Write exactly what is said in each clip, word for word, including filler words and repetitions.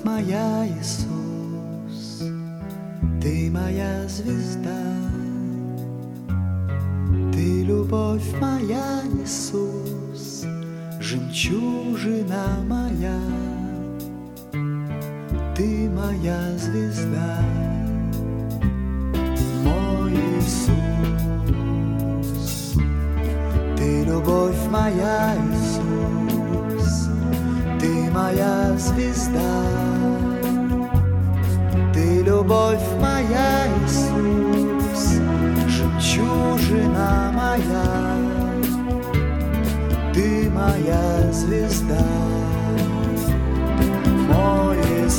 моя, Иисус, Ты моя звезда. Ты любовь моя, Иисус, жемчужина моя. Ты моя звезда, мой Иисус. Ты любовь моя, Иисус, Ты моя звезда. Ты любовь моя, Иисус, жемчужина моя. Ты моя звезда, мой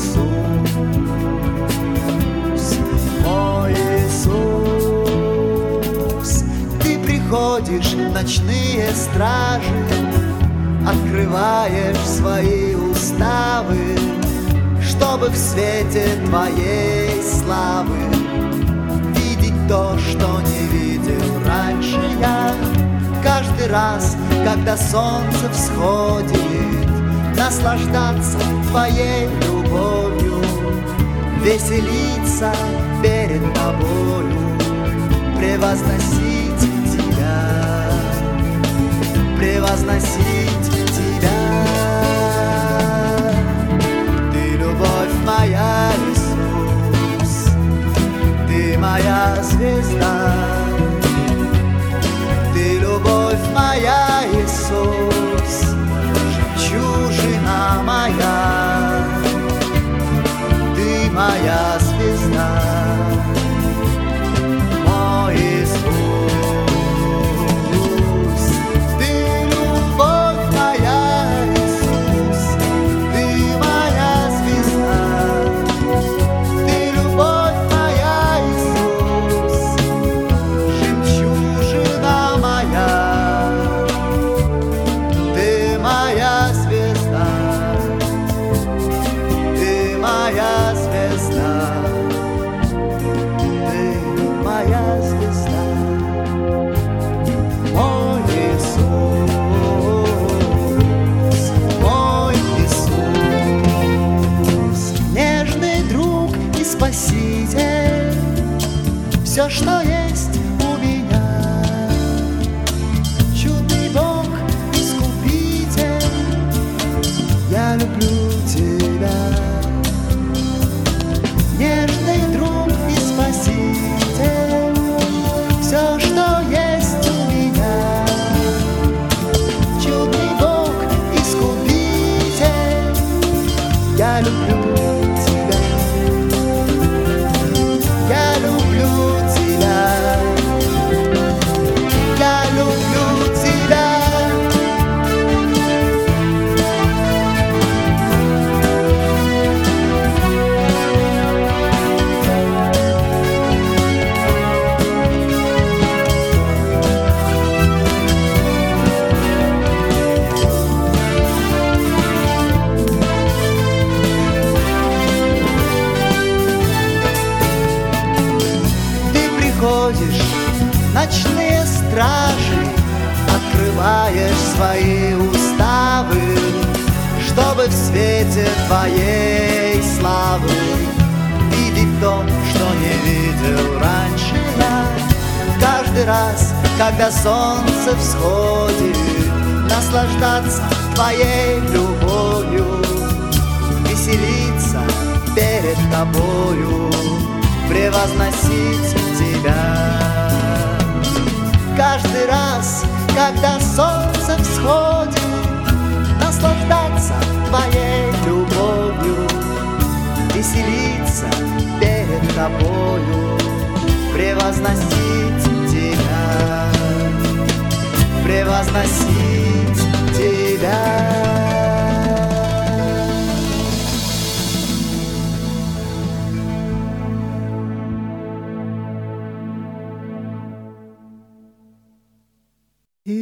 Иисус, мой Иисус. Ты приходишь в ночные стражи, открываешь свои уставы, чтобы в свете Твоей славы видеть то, что не видел раньше я. Каждый раз, когда солнце всходит, наслаждаться Твоей любовью, веселиться перед Тобою, превозносить Тебя, превозносить Тебя. Ты любовь моя, Иисус, Ты моя звезда. Ты любовь моя, Иисус, жемчужина моя. Ты моя звезда, мой Иисус. Ты любовь моя, Иисус, Ты моя звезда. Ты любовь моя, Иисус, жемчужина моя. Ты моя звезда, Ты моя звезда, Ты моя звезда, мой Иисус, мой Иисус. Нежный друг и спаситель, все, что есть у меня. Чудный Бог, искупитель, я люблю Тебя. Нежный друг и спаситель, все, что есть у меня. Чудный Бог, искупитель, я люблю Тебя. Я люблю Тебя. Я люблю Тебя. Приходишь в ночные стражи, открываешь свои уставы, чтобы в свете Твоей славы видеть то, что не видел раньше я. Каждый раз, когда солнце всходит, наслаждаться Твоей любовью, веселиться перед Тобою, превозносить Тебя. Каждый раз, когда солнце всходит, наслаждаться Твоей любовью, веселиться перед Тобою, превозносить Тебя, превозносить Тебя.